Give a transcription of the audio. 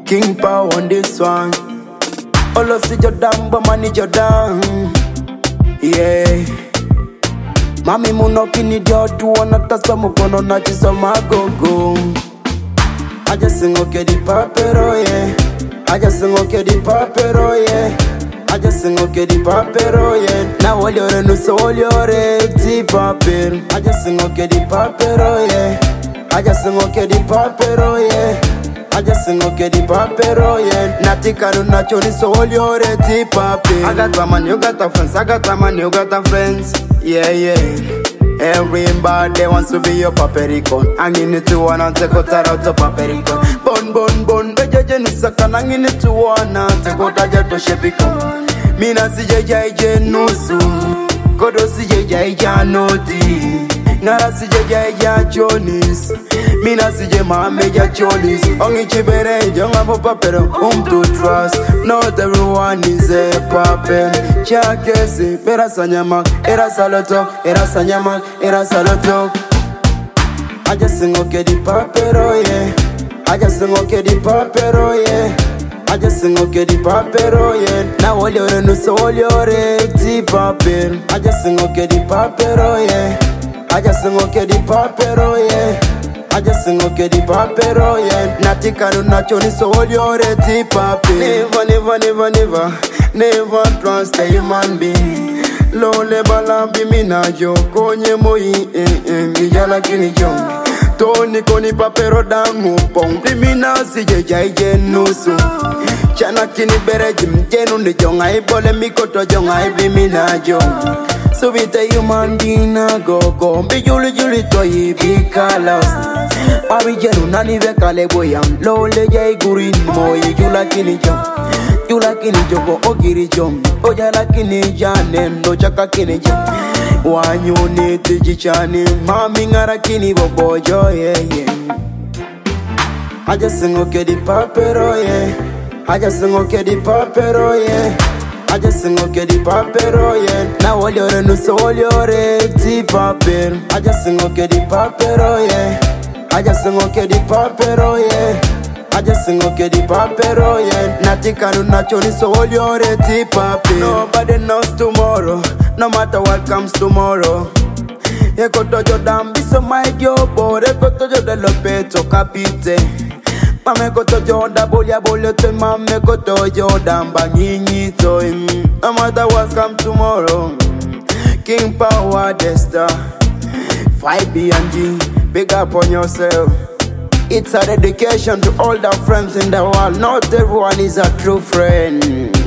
King Power on this one. All of see your down, but manage your down. Yeah. Mami munoki ni tu wanatasa mukono na chisa magogo. I just sing okay the papero, yeah. I just sing okay the papero, yeah. I just sing okay the papero, yeah. Now all your no soul your ti papero. I just sing okay the papero, yeah. I just sing okay the papero, yeah. I just sing okay the papero, yeah. Natika no nacho ni soul your ti papero. I got a man, you got a friends. I got a man, you got a friends. Yeah, yeah. Everybody wants to be your papericon. I'm in it to one and take out to papericon. Bon, bejaje nusaka nang in it to one and take out to shepicon. Mina si jeje nusu, kodo si jeje noti. Ngara si jeje chonis, mina si je meja chonis. Ongi chibere jonga mo papero, to trust. Not everyone is a paper. Chakesi, pera sanyama, era saloto, era sanyama, era saloto. I just sing okay the papero, yeah. I just sing okay the papero, yeah. I just sing okay the papero, yeah. Now all your no soul your ti papero. I just sing okay the papero, yeah. I just sing okay the papero, yeah. I just sing okay the papero, yeah. Natika no nacho ni soul your ti papero. Never trust a human being. Lole balambi mina jo konye moi mijala kini jong. Toni koni papero dangu pong Primina si jeje nusu Chana kini bere jim jenu ni jong Ai bole mikoto jong ai blimina jong So vita human being na go Bi juli toyi bika laos Abi jenu nani vekale boyam Lole jai gurin moyi jula kini jong Jula kini jong ogiri jong Ojala kini jane no chaka kini jong Wanyone tijichani mami ngara kini bobojo, yeah, yeah. I just sing okay the papero, yeah. I just sing okay the papero, yeah. I just sing okay the papero, yeah. Now all your no soul your ti papero. I just sing okay the papero, yeah. I just sing okay the papero, yeah. I just sing okay the papero, yeah. Natika no nacho ni soul your ti papero. Nobody knows tomorrow. No matter what comes tomorrow. Eko tojo dambi so my diobo. Eko tojo de lopeto kapite. Mame ko tojo da bolia te mame ko tojo damba nyinyi to. No matter what comes tomorrow. King Power the star. 5B and G. Big up on yourself. It's a dedication to all the friends in the world. Not everyone is a true friend.